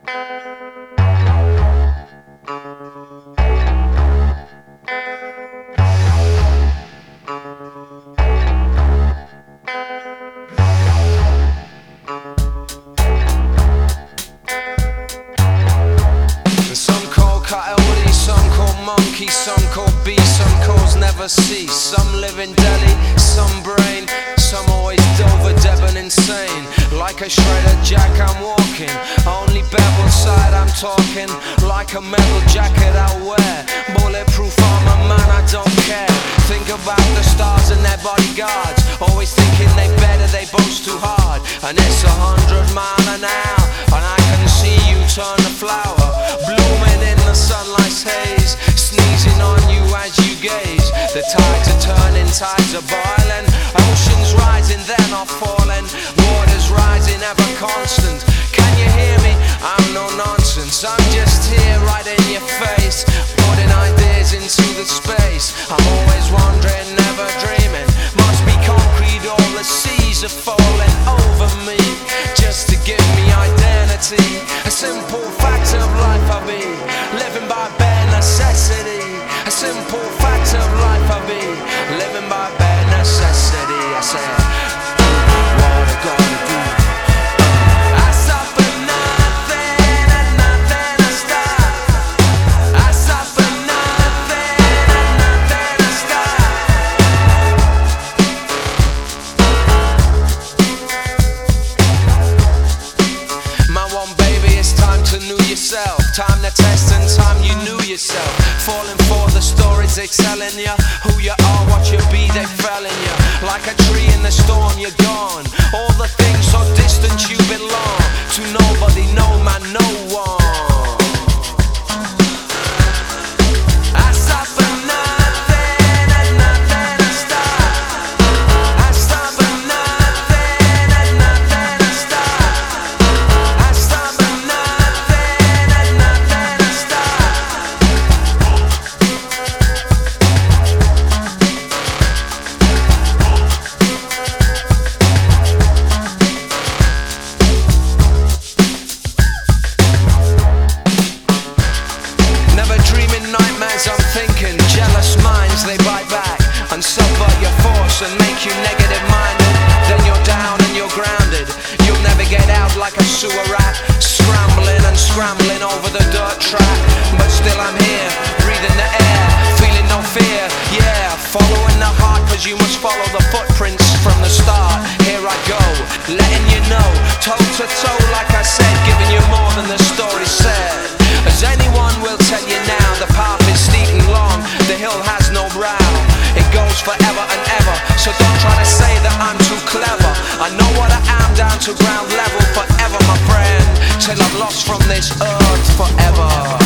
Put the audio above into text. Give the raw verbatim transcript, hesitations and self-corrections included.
Coyote, some call monkey, some call beast, some calls never cease. Some live in Delhi, some brain, some always Dover, Devon insane. Like a shredder jack I'm walking, only bevel side I'm talking. Like a metal jacket I wear, bulletproof armor man I don't care. Think about the stars and their bodyguards, always thinking they better, they boast too hard. And it's a hundred mile an hour, and I can see you turn a flower, blooming in the sunlight's haze, sneezing on you as you gaze. The tides are turning, tides are boiling, oceans rising, they're not falling, waters rising, ever constant. Can you hear me? I'm no nonsense, I'm just here right in your face, putting ideas into the space. I'm always wondering, never dreaming, must be concrete, all the seas are falling over me, just to give me identity. A simple fact of life I be, living by bare necessity. A simple fact of life I be, living by bare necessity. I said, what I gotta do. I stop at nothing, at nothing I stop. I stop at nothing, at nothing I stop. My one baby, it's time to know yourself, time to test and time you knew yourself. Falling for the stories they telling ya, who you are, what you be, they felling ya. Like a tree in the storm, you're gone. All the things so distant you belong to nobody, no man, no one. I stop at nothing, at nothing I stop. I stop at nothing, at nothing I stop. I stop at nothing, at nothing I stop. Never dreaming nightmares, I'm thinking. Jealous minds, they bite back and subvert your force and make you negative minded. Then you're down and you're grounded. You'll never get out like a sewer rat, scrambling and scrambling over the dirt track. But still I'm here, breathing the air, feeling no fear. Yeah, following the heart, cause you must follow the footprints from the start. Here I go, letting you know, toe to toe, like I said, giving you more than the story said. As anyone will tell you now, the path is steep and long, the hill has no brow. It goes forever and ever, so don't try to say that I'm too clever. I know what I am down to ground level forever, my friend, till I'm lost from this earth forever.